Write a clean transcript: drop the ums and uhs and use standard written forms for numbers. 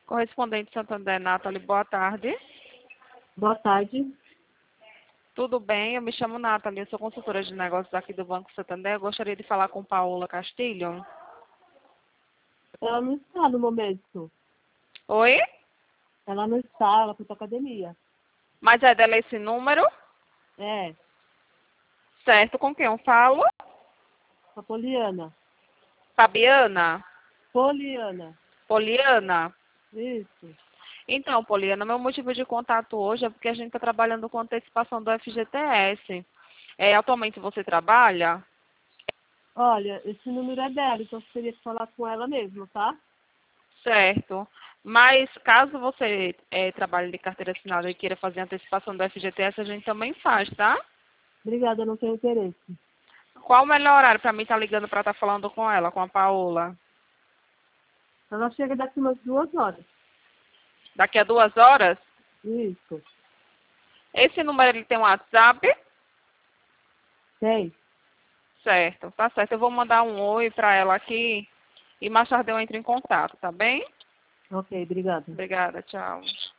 Correspondente Santander, Nathalie, boa tarde. Boa tarde. Tudo bem? Eu me chamo Nathalie, eu sou consultora de negócios aqui do Banco Santander. Eu gostaria de falar com Paola Castilho. Ela não está no momento. Oi? Ela não está, ela foi para academia. Mas é dela esse número? É, Certo, com quem eu falo? a Poliana. Fabiana? Poliana. Poliana? Isso. Então, Poliana, meu motivo de contato hoje é porque a gente está trabalhando com antecipação do FGTS. Atualmente você trabalha? Olha, esse número é dela, então você teria que falar com ela mesmo, tá? Certo. Mas caso você trabalhe de carteira assinada e queira fazer antecipação do FGTS, a gente também faz, tá? Obrigada, eu não tenho interesse. Qual o melhor horário para mim estar ligando para estar falando com ela, com a Paola? Ela chega daqui umas 2 horas. Daqui a 2 horas? Isso. Esse número ele tem um WhatsApp? Tem. Certo, tá certo. Eu vou mandar um oi para ela aqui e mais tarde eu entro em contato, tá bem? Ok, obrigada. Obrigada, tchau.